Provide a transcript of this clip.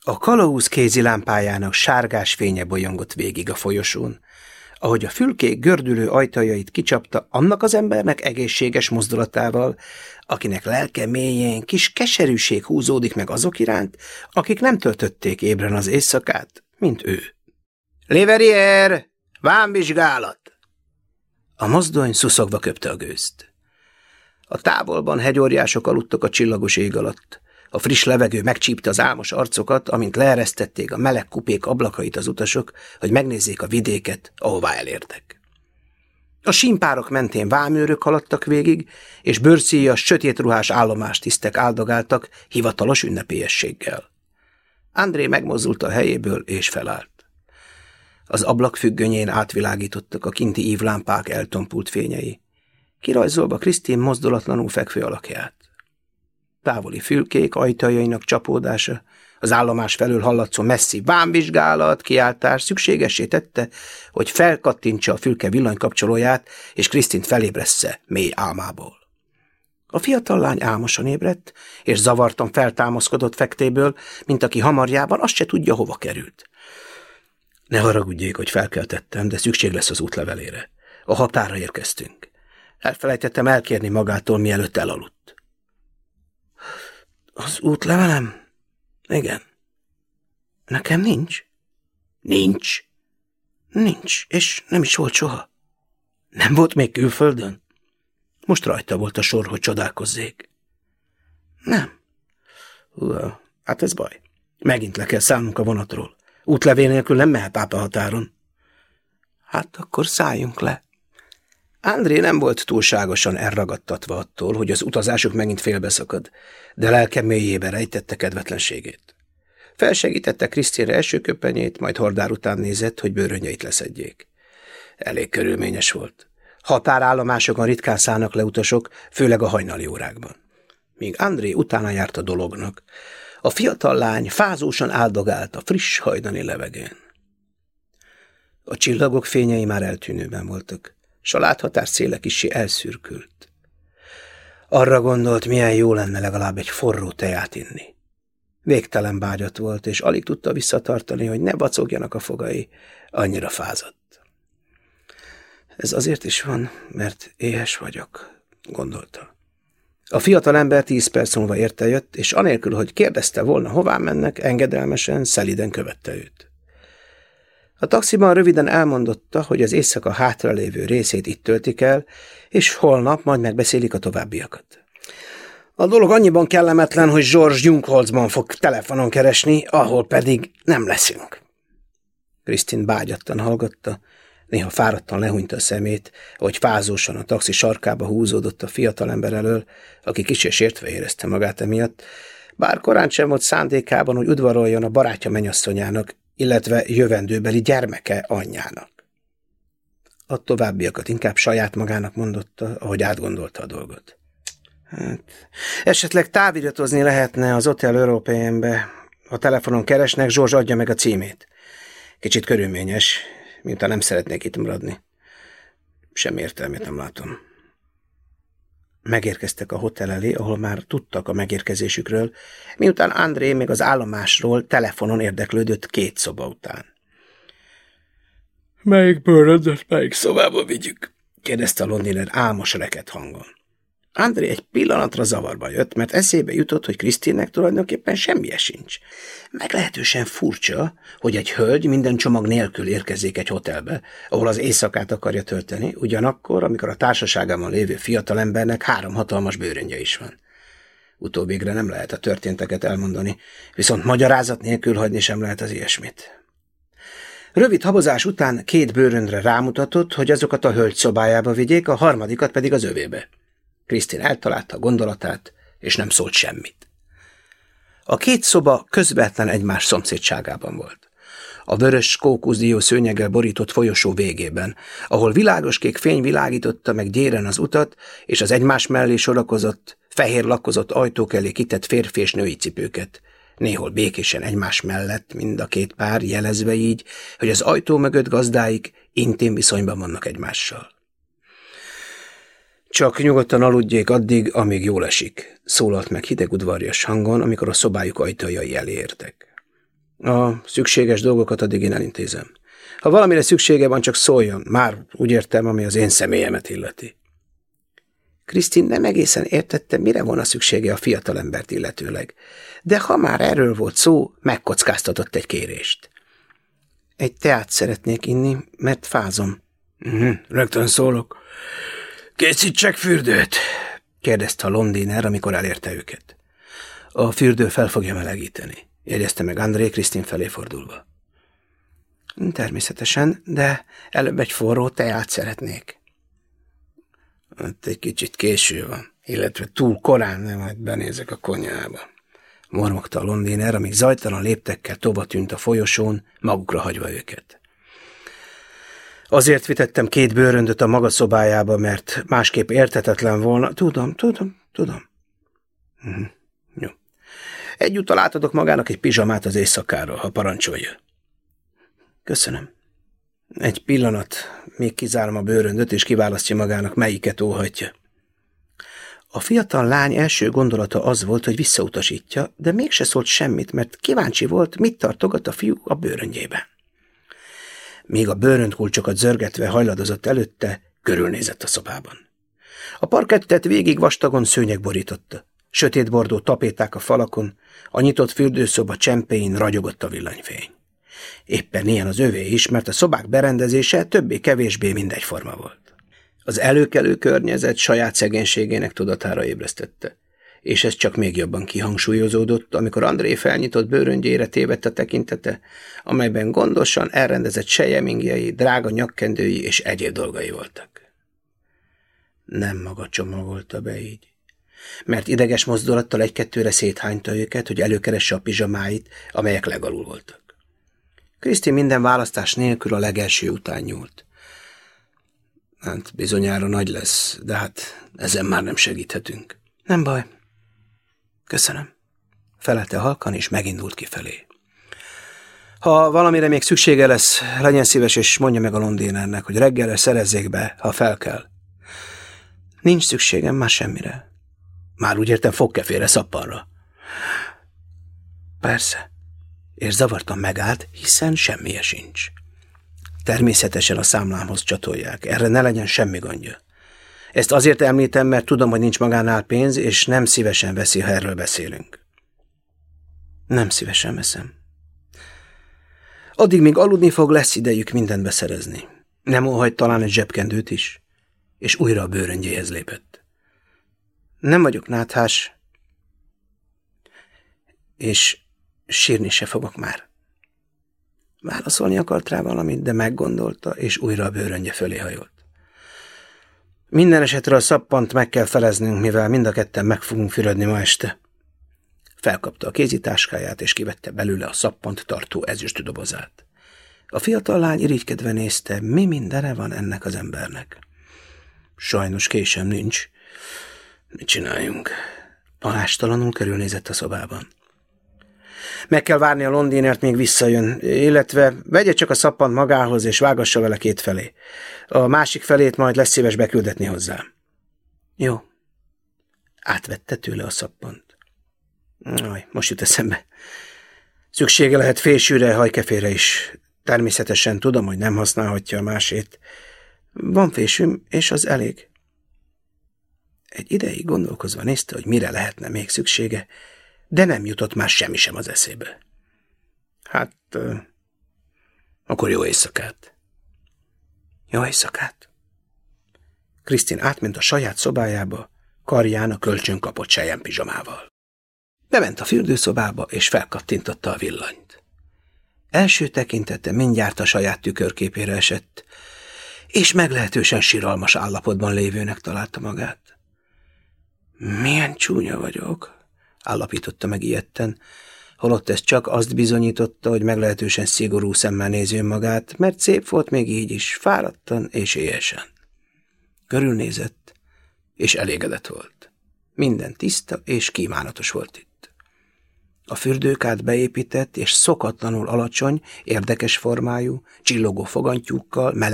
A kalauz kézilámpájának sárgás fénye bolyongott végig a folyosón, ahogy a fülkék gördülő ajtajait kicsapta annak az embernek egészséges mozdulatával, akinek lelke mélyén kis keserűség húzódik meg azok iránt, akik nem töltötték ébren az éjszakát, mint ő. Léverier! Vámvizsgálat! A mozdony szuszogva köpte a gőzt. A távolban hegyorjások aludtak a csillagos ég alatt. A friss levegő megcsípte az álmos arcokat, amint leeresztették a meleg kupék ablakait az utasok, hogy megnézzék a vidéket, ahová elértek. A símpárok mentén vámőrök haladtak végig, és bőrszíjas, sötétruhás állomástisztek áldogáltak hivatalos ünnepélyességgel. André megmozdult a helyéből, és felállt. Az ablak függönyén átvilágítottak a kinti ívlámpák eltompult fényei, kirajzolva Krisztin mozdulatlanul fekvő alakját. Távoli fülkék ajtajainak csapódása, az állomás felől hallatszó messzi vámvizsgálat kiáltás szükségessé tette, hogy felkattintsa a fülke villanykapcsolóját, és Krisztint felébressze mély álmából. A fiatal lány álmosan ébredt, és zavartan feltámaszkodott fektéből, mint aki hamarjában azt se tudja, hova került. Ne haragudjék, hogy felkeltettem, de szükség lesz az útlevelére. A határra érkeztünk. Elfelejtettem elkérni magától, mielőtt elaludt. Az útlevelem? Igen. Nekem nincs? Nincs. Nincs, és nem is volt soha. Nem volt még külföldön? Most rajta volt a sor, hogy csodálkozzék. Nem. Hát ez baj. Megint le kell szállnunk a vonatról. Útlevél nélkül nem mehet át a határon. Hát akkor szálljunk le. André nem volt túlságosan elragadtatva attól, hogy az utazásuk megint félbeszakad, de lelke mélyébe rejtette kedvetlenségét. Felsegítette Krisztinre első köpenyét, majd Hordár után nézett, hogy bőröngyeit leszedjék. Elég körülményes volt. Határállomásokon ritkán szállnak le utasok, főleg a hajnali órákban. Míg André utána járt a dolognak, a fiatal lány fázósan áldogált a friss hajnali levegőn. A csillagok fényei már eltűnőben voltak, s a láthatás széle kissé elszürkült. Arra gondolt, milyen jó lenne legalább egy forró teját inni. Végtelen vágyat volt, és alig tudta visszatartani, hogy ne vacogjanak a fogai, annyira fázott. Ez azért is van, mert éhes vagyok, gondolta. A fiatal ember 10 perc múlva érte jött, és anélkül, hogy kérdezte volna, hová mennek, engedelmesen, szeliden követte őt. A taxiban röviden elmondotta, hogy az éjszaka hátralévő részét itt töltik el, és holnap majd megbeszélik a továbbiakat. A dolog annyiban kellemetlen, hogy George Jungholzban fog telefonon keresni, ahol pedig nem leszünk. Krisztin bágyattan hallgatta, néha fáradtan lehúnyta a szemét, ahogy fázósan a taxi sarkába húzódott a fiatalember elől, aki kissé sértve érezte magát emiatt, bár korán sem volt szándékában, hogy udvaroljon a barátja mennyasszonyának, illetve jövendőbeli gyermeke anyjának. A továbbiakat inkább saját magának mondotta, ahogy átgondolta a dolgot. Hát, esetleg táviratozni lehetne az Hotel Européenbe. Ha telefonon keresnek, George adja meg a címét. Kicsit körülményes, miután nem szeretnék itt maradni. Semmi értelmét nem látom. Megérkeztek a hotel elé, ahol már tudtak a megérkezésükről, miután André még az állomásról telefonon érdeklődött 2 szoba után. Melyik bőröndöt melyik szobába vigyük? Kérdezte a londiner álmos reket hangon. André egy pillanatra zavarba jött, mert eszébe jutott, hogy Krisztinnek tulajdonképpen semmije sincs. Meglehetősen furcsa, hogy egy hölgy minden csomag nélkül érkezik egy hotelbe, ahol az éjszakát akarja tölteni, ugyanakkor, amikor a társaságában lévő fiatalembernek 3 hatalmas bőröndje is van. Utóbbigre nem lehet a történteket elmondani, viszont magyarázat nélkül hagyni sem lehet az ilyesmit. Rövid habozás után 2 bőröndre rámutatott, hogy azokat a hölgy szobájába vigyék, a harmadikat pedig az övébe. Krisztin eltalálta a gondolatát, és nem szólt semmit. A 2 szoba közvetlen egymás szomszédságában volt. A vörös kókuszdió szőnyeggel borított folyosó végében, ahol világoskék fény világította meg gyéren az utat, és az egymás mellé sorakozott, fehér lakkozott ajtók elé kitett férfi és női cipőket, néhol békésen egymás mellett mind a 2 pár, jelezve így, hogy az ajtó mögött gazdáik intim viszonyban vannak egymással. Csak nyugodtan aludjék addig, amíg jól esik, szólalt meg hideg udvarjas hangon, amikor a szobájuk ajtajai elé értek. A szükséges dolgokat addig én elintézem. Ha valamire szüksége van, csak szóljon. Már úgy értem, ami az én személyemet illeti. Krisztin nem egészen értette, mire volna szüksége a fiatalembert illetőleg, de ha már erről volt szó, megkockáztatott egy kérést. Egy teát szeretnék inni, mert fázom. Rögtön szólok. Készítsek fürdőt? Kérdezte a londiner, amikor elérte őket. A fürdő fel fogja melegíteni, jegyezte meg André Krisztin felé fordulva. Természetesen, de előbb egy forró teát szeretnék. Hát egy kicsit késő van, illetve túl korán, nem, majd benézek a konyhába. Mormogta a londiner, amíg zajtalan léptekkel tova tűnt a folyosón, magukra hagyva őket. Azért vitettem 2 bőröndöt a maga szobájába, mert másképp érthetetlen volna. Tudom. Jó. Egyúttal átadok magának egy pizsamát az éjszakára, ha parancsolja. Köszönöm. Egy pillanat, még kizárom a bőröndöt, és kiválasztja magának, melyiket óhajtja. A fiatal lány első gondolata az volt, hogy visszautasítja, de mégse szólt semmit, mert kíváncsi volt, mit tartogat a fiú a bőröndjében. Míg a bőröndkulcsokat zörgetve hajladozott előtte, körülnézett a szobában. A parkettet végig vastagon szőnyeg borította. Sötétbordó tapéták a falakon, a nyitott fürdőszoba csempéin ragyogott a villanyfény. Éppen ilyen az övé is, mert a szobák berendezése többé-kevésbé mindegyforma volt. Az előkelő környezet saját szegénységének tudatára ébresztette, és ez csak még jobban kihangsúlyozódott, amikor André felnyitott bőröndjére tévedt a tekintete, amelyben gondosan elrendezett selyemingjei, drága nyakkendői és egyéb dolgai voltak. Nem maga csomagolta be így, mert ideges mozdulattal egy-kettőre széthányta őket, hogy előkeresse a pizsamáit, amelyek legalul voltak. Krisztin minden választás nélkül a legelső után nyúlt. Hát bizonyára nagy lesz, de hát ezen már nem segíthetünk. Nem baj. Köszönöm. Felelte halkan, és megindult kifelé. Ha valamire még szüksége lesz, legyen szíves, és mondja meg a londinernek, hogy reggelre szerezzék be, ha fel kell. Nincs szükségem már semmire. Már úgy értem fogkefére, szappanra. Persze. És zavartan megállt, hiszen semmije sincs. Természetesen a számlámhoz csatolják, erre ne legyen semmi gondja. Ezt azért említem, mert tudom, hogy nincs magánál pénz, és nem szívesen veszi, ha erről beszélünk. Nem szívesen veszem. Addig, míg aludni fog, lesz idejük mindent beszerezni. Nem óhajt talán egy zsebkendőt is? És újra a bőröndjéhez lépett. Nem vagyok náthás, és sírni se fogok már. Válaszolni akart rá valamit, de meggondolta, és újra a bőröndje fölé hajolt. Minden esetre a szappant meg kell feleznünk, mivel mind a ketten meg fogunk fürödni ma este. Felkapta a kézitáskáját, és kivette belőle a szappant tartó ezüst dobozát. A fiatal lány irigykedve nézte, mi mindene van ennek az embernek. Sajnos késem nincs. Mit csináljunk? Palástalanul körülnézett a szobában. Meg kell várni a londinert, még visszajön, illetve vegye csak a szappant magához, és vágassa vele 2 felé. A másik felét majd lesz szíves beküldetni hozzá. Jó. Átvette tőle a szappant. Most jut eszembe. Szüksége lehet fésűre, hajkefére is. Természetesen tudom, hogy nem használhatja a másét. Van fésűm, és az elég. Egy ideig gondolkozva nézte, hogy mire lehetne még szüksége, de nem jutott már semmi sem az eszébe. Hát, akkor jó éjszakát. Jó éjszakát. Krisztin átment a saját szobájába, karján a kölcsön kapott selyempizsamával. Bement a fürdőszobába, és felkattintotta a villanyt. Első tekintete mindjárt a saját tükörképére esett, és meglehetősen siralmas állapotban lévőnek találta magát. Milyen csúnya vagyok, állapította meg ijedten, holott ez csak azt bizonyította, hogy meglehetősen szigorú szemmel nézi önmagát, mert szép volt még így is, fáradtan és éhesen. Körülnézett, és elégedett volt. Minden tiszta és kívánatos volt itt. A fürdőkád beépített és szokatlanul alacsony, érdekes formájú, csillogó fogantyúkkal, meleg